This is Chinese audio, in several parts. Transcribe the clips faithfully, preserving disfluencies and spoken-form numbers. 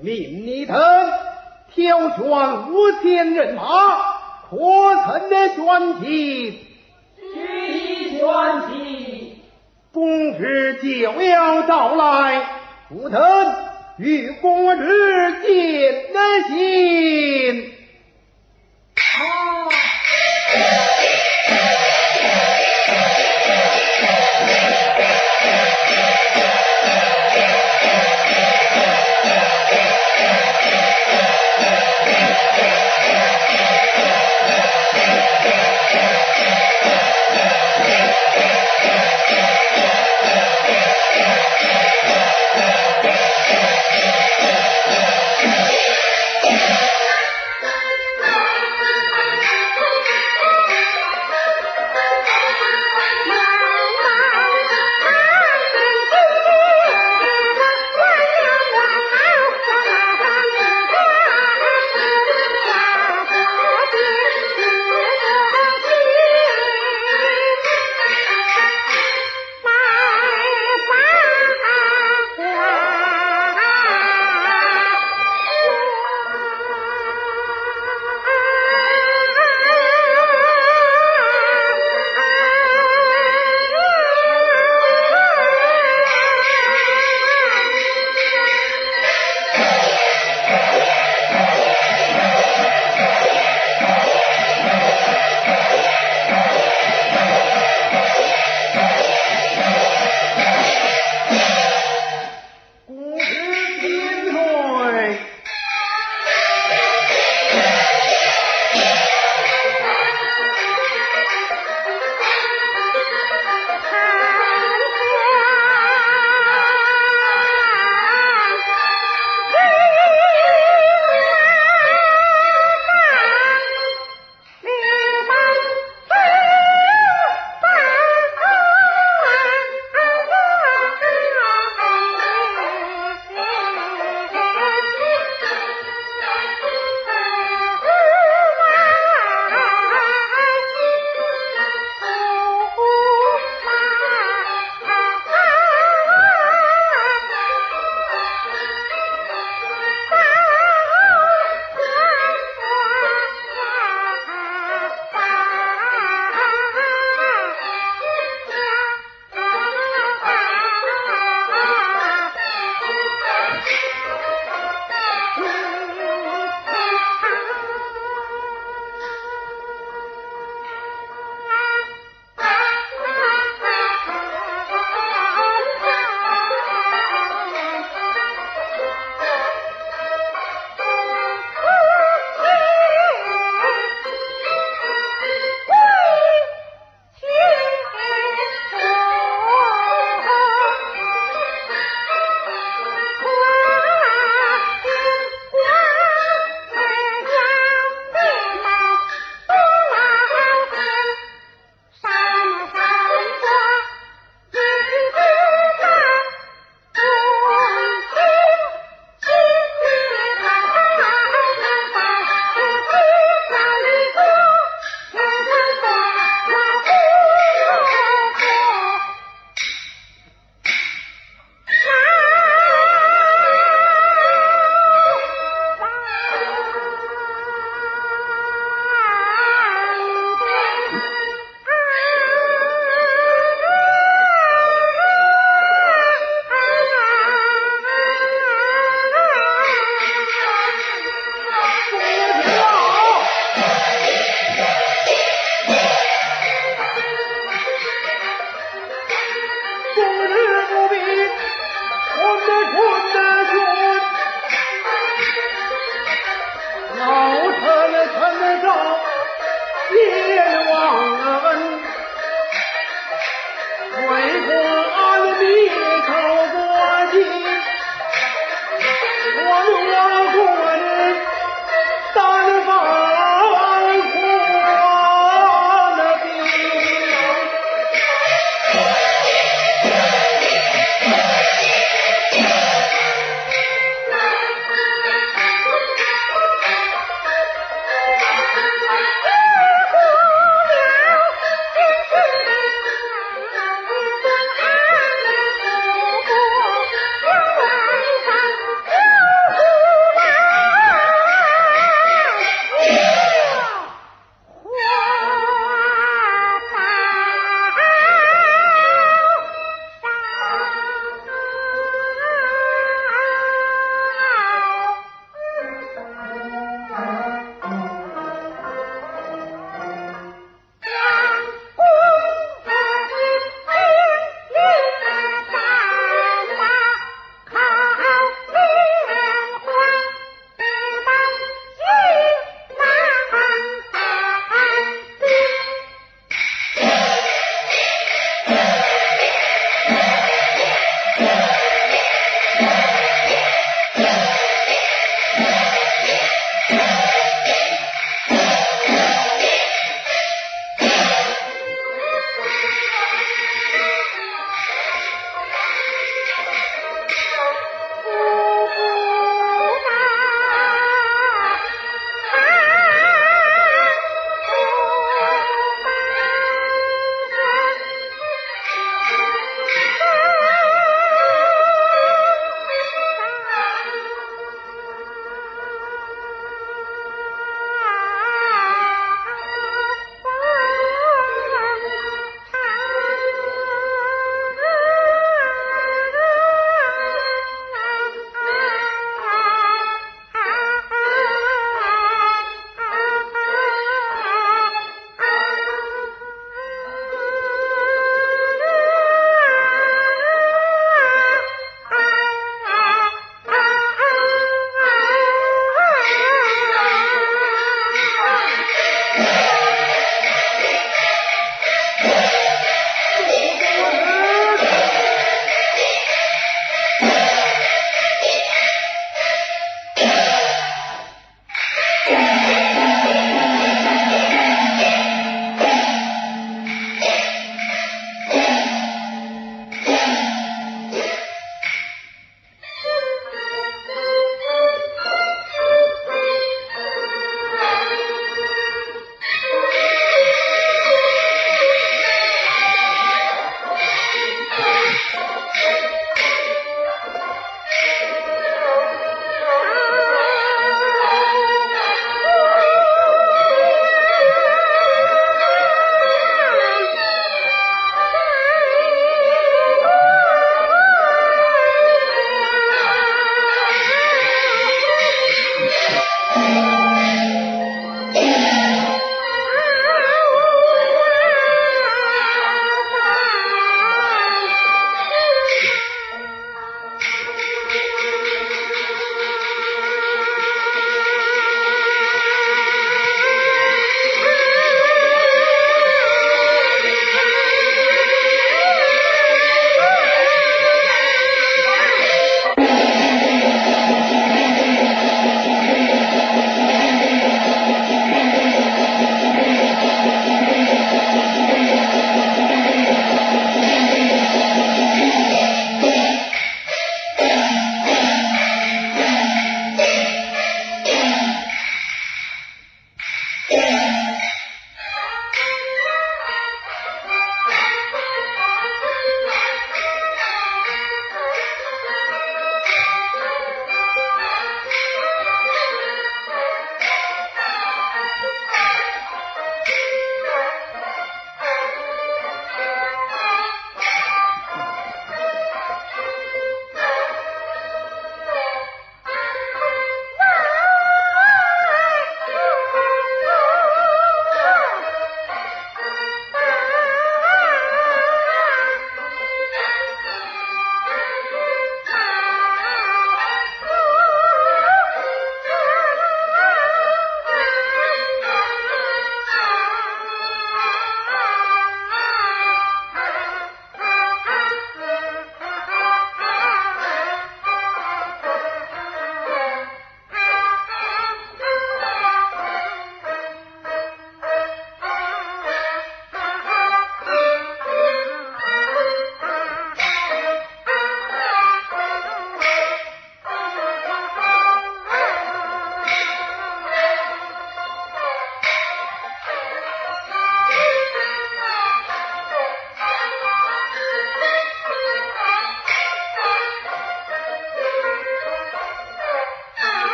命你等挑选五千人马，可曾的选齐？ 须已选齐。 公日就要到来，不等与公日见得行。 啊！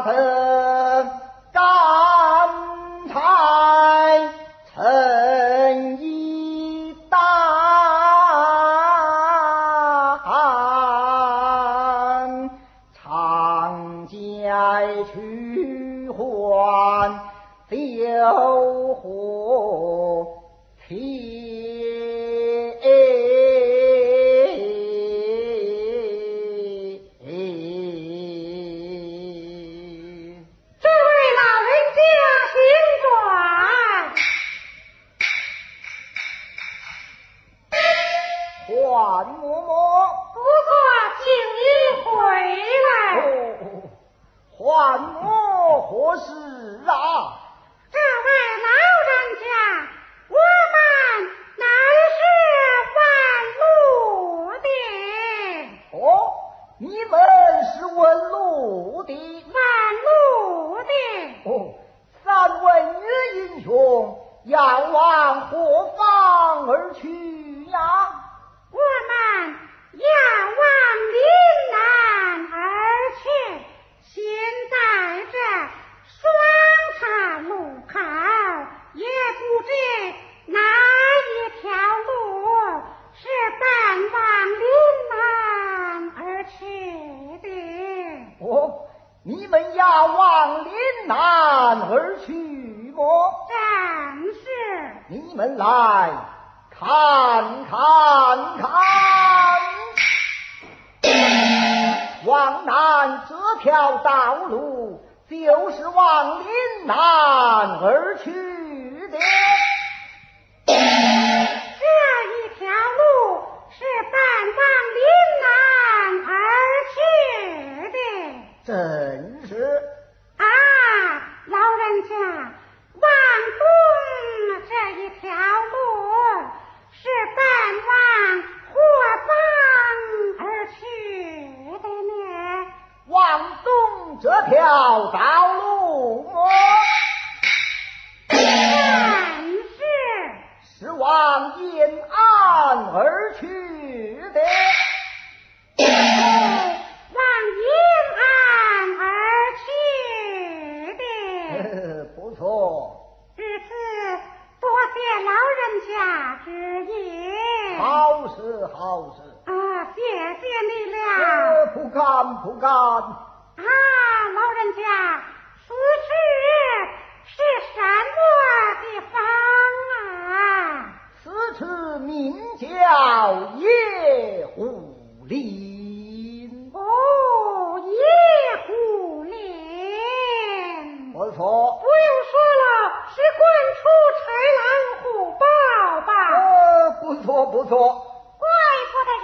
下得刚才诚意大安，长街去还丢火还嬷嬷， 不过请你回来。 哦，还我何事啊？ 这位老人家，我们乃是问路的。 哦，你们是问路的？ 问路的。 哦，三位女英雄要往何方而去呀？ 我们要往岭南而去，现在这双岔路口，也不知哪一条路是奔往岭南而去的。 哦，你们要往岭南而去么？ 正是。 你们来看看看，往南这条道路就是往岭南而去的。 这一条路是奔往岭南而去的。 真是。 啊，老人家，往东这一条路是奔往霍邦而去的呢。 往东这条道路么？ 正是。 是往延安而去的。 往延安而去的。 不错。 至此多谢老人家之言。 好事好事。 啊，谢谢你了。 呃，不敢不敢。 啊，老人家，此处是什么地方啊？ 此处名叫野狐林。 哦，野狐林。 不错。 不用说了，是官出豺狼虎豹吧？ 呃，不错不错。 怪不得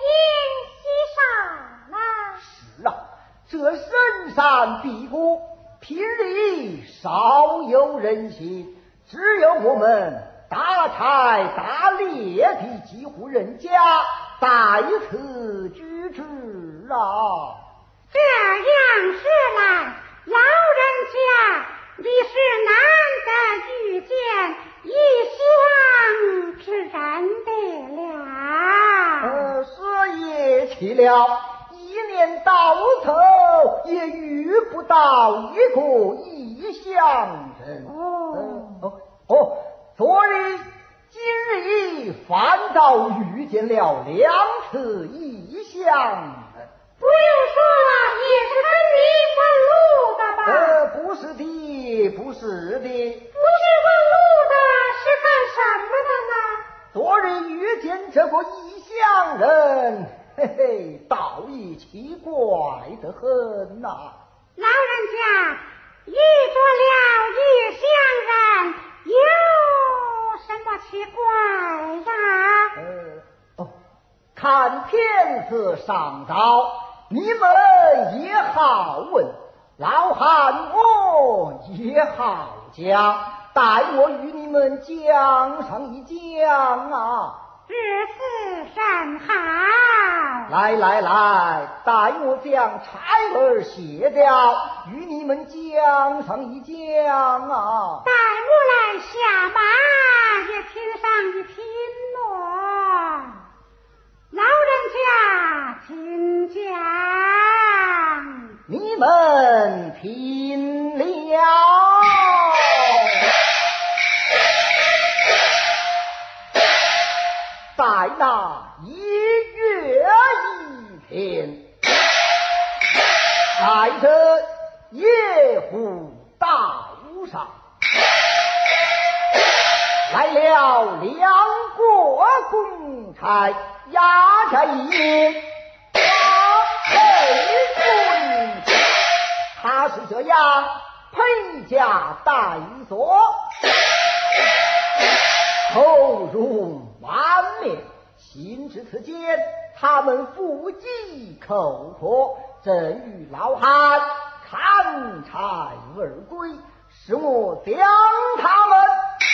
人烟稀少了。 是啊，这深山僻谷，平日少有人行，只有我们大柴大猎的几户人家在此居住啊。 这样说来，老人家，你是难得遇见异乡之人的了。 呃，说也奇了，一年到头也遇不到一个异乡人。 哦哦哦，昨日今日反倒遇见了两次异乡人。 不用说了，也是跟你问路的吧？ 呃，不是的，不是的。 不是问路的，是干什么的呢？ 昨日遇见这个异乡人，嘿嘿，倒也奇怪得很呐、啊。 老人家遇着了异乡人，有什么奇怪呀？ 呃，哦，看天色尚早，你们也好问，老汉我也好讲，待我与你们讲上一讲啊。 如此甚好。 来来来，待我将差儿卸掉，与你们讲上一讲啊。 待我来下马也听上一听咯。老人家请讲。 你你们听了。在那一月一天，在这夜壶道上，来了两国公差押着一名花配君，他是这样配驾带锁，口容万面，心知此间他们夫妻口托，正与老汉砍柴而归，使我将他们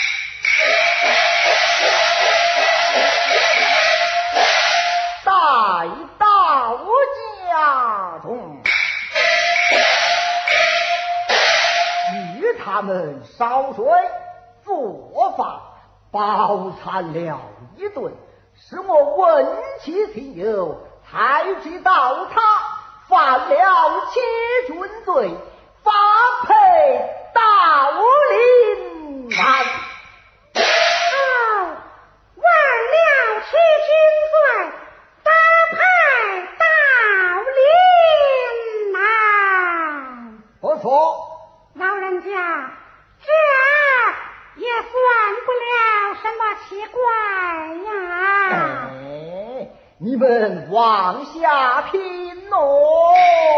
带到家中，与他们烧水做饭，饱餐了一顿，使我闻其情由，才知道他犯了欺君罪，发配到临安。 哦，忘了欺君罪，发配到临安。 不错， 老人家，这也算不了什么奇怪呀。 哎，你们往下听哦。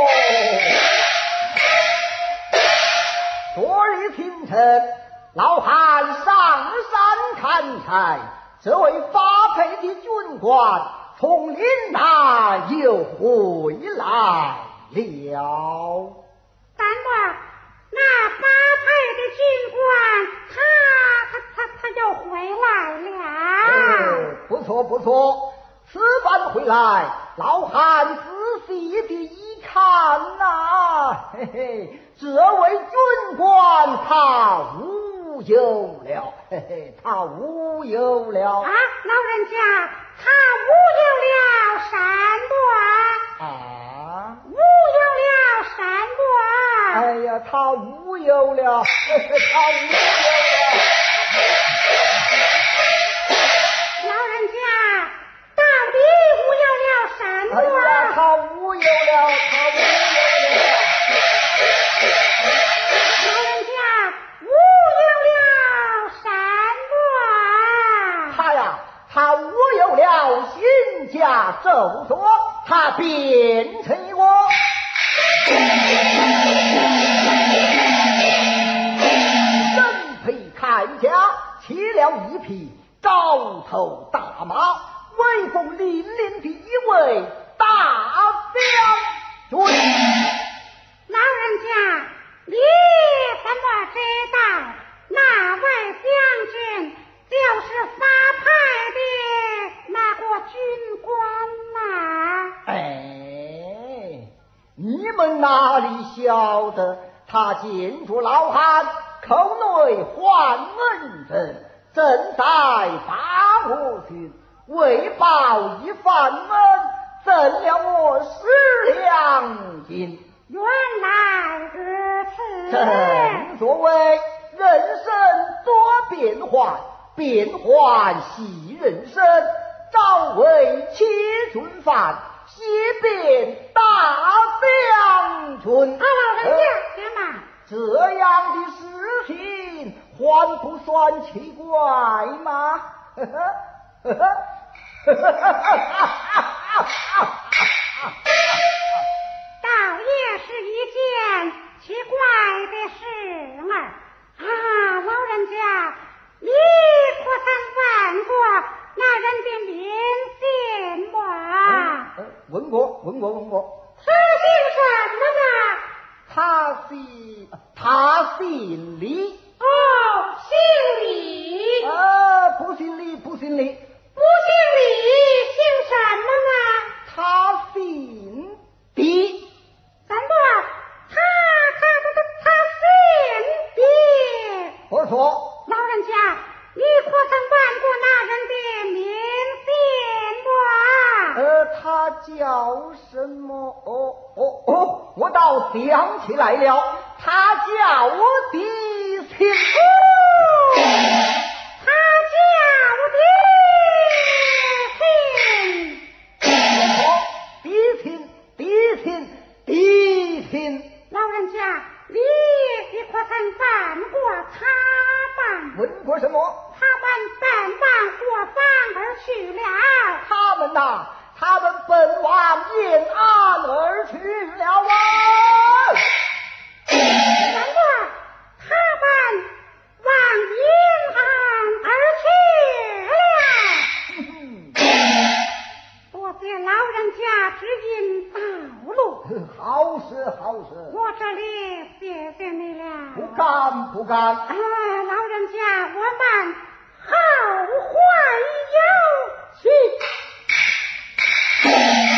昨日清晨，老汉上山砍柴，这位发配的军官从临南又回来了。 但我那发配的军官，他他他他又回来了。 哎，不错不错，此番回来，老汉仔细的一看呐、啊，嘿嘿，这位军官他无忧了，嘿嘿，他无忧了啊，老人家，他无有了山伯， 啊， 无有了山伯。 哎呀，他无忧了，嘿嘿，他无忧了。 老人家，到底无有了山伯？ 哎呀，他无忧了，他无忧了。 老人家，无有了山伯。 他呀，他无有了新家咒诅，他变成我。身披铠甲，骑了一匹高头大马，威风凛凛的一位大将军。 老人家，你怎么知道那位将军就是发派的那个军官呐、 哎，你们哪里晓得，他见着老汉口内唤恩人，正在把我去，为报一番恩，赠了我十两银。 原来如此。 正所谓人生多变幻，变幻系人生，朝为欺君犯，夕变大将军。 啊，老人家，干嘛？ 这样的事情还不算奇怪吗？呵呵呵呵呵呵倒也是一件奇怪的事儿啊！老人家，你可曾问过那人的名姓吗？ 嗯、问过，问过，问过。 他姓什么呢？ 他姓他姓李。 哦，姓李。 啊，不姓李，不姓李。 不姓李，姓什么呢？ 他姓狄。 怎么？他他他他他姓狄？ 不错。 老人家，你可曾问过那人的名姓不？ 呃，他叫什么？哦哦哦，我倒早想起来了，他叫我弟亲。 他叫我弟亲。 弟亲，弟亲，弟亲。 老人家，你你可曾办过茶办？ 问过什么？ 茶办办办过房而去了。 他们呐，他们奔往延安而去了啊！ 难怪他们往延安而去了。多谢老人家指引道路。 好事好事， 我这里谢谢你了。 不敢不敢。 啊，老人家，我们后会有期。